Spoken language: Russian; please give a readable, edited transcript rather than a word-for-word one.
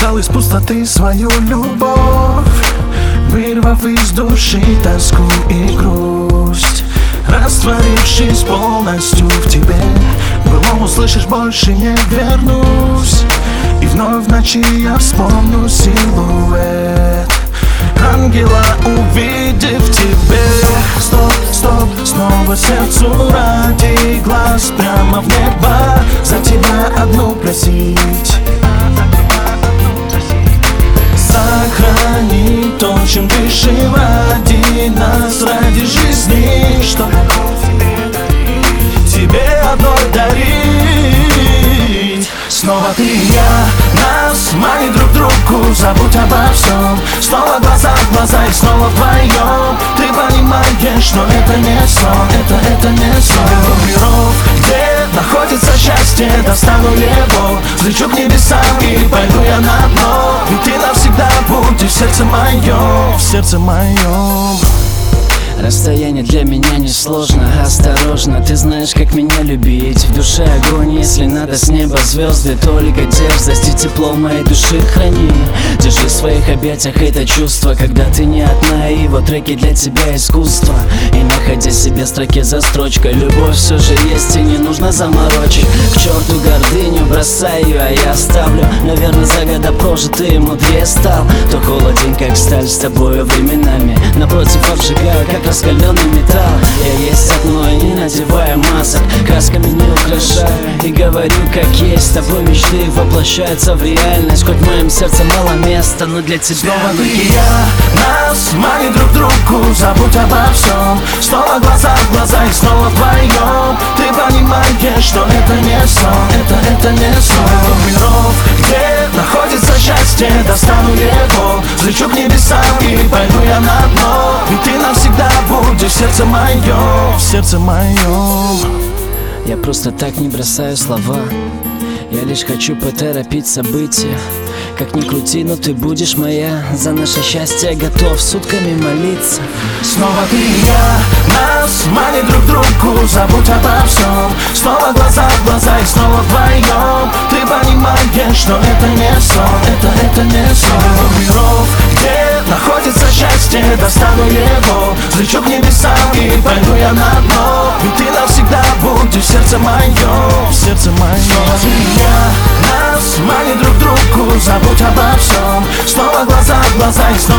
Достал из пустоты свою любовь, вырвав из души тоску и грусть, растворившись полностью в тебе. Былому услышишь, больше не вернусь. И вновь в ночи я вспомню силуэт ангела, увидев тебе. Стоп, стоп, снова сердцу ради глаз прямо в небо за тебя одну просить. Сохрани то, чем дышим, ради нас, ради жизни, что тебе одной дарить. Снова ты и я, нас манит друг другу, забудь обо всем. Снова глаза в глаза и снова вдвоем. Ты понимаешь, что это не сон, это не сон. Миров, где находится счастье, достану его, взлечу к небесам и пойду я на дно. Ведь ты навсегда будешь в сердце моем, в сердце моем. Расстояние для меня не сложно, осторожно, ты знаешь, как меня любить. В душе огонь, если надо, с неба звезды. Только дерзость и тепло моей души храни. Держи в своих объятиях это чувство, когда ты не одна, и его треки для тебя искусство. И находя себе строки за строчкой, любовь все же есть и не нужно заморочить. К черту гордыню, бросай ее, а я оставлю. Наверное, за года прожитые мудрее стал. То холоден, как сталь, с тобою временами. Напротив обжигаю, как раскаленный металл. Я есть одно и не надеваю масок, красками не украшаю и говорю как есть. С тобой мечты воплощаются в реальность. Хоть в моем сердце мало места, но для тебя снова ты и я, нас манит друг другу, забудь обо всем. Снова глаза в глаза и снова вдвоем. Ты понимаешь, что это не сон, это не сон. Миров, где находится счастье, достану его, взлечу к небесам и пойду я на дно. Ведь ты навсегда будешь в сердце моем, в сердце моем. Я просто так не бросаю слова, я лишь хочу поторопить события. Как ни крути, но ты будешь моя. За наше счастье готов сутками молиться. Снова ты и я, нас манит друг другу, забудь обо всем. Снова глаза в глаза и снова вдвоем. Ты понимаешь, что это не сон, это не сон. Миров, где находится счастье, достану его, взлечу к небесам и пойду я на дно. Ведь ты навсегда будешь в сердце моем, в сердце моем. Снова ты и я, нас манит друг другу, забудь обо всем. Снова глаза в глаза и снова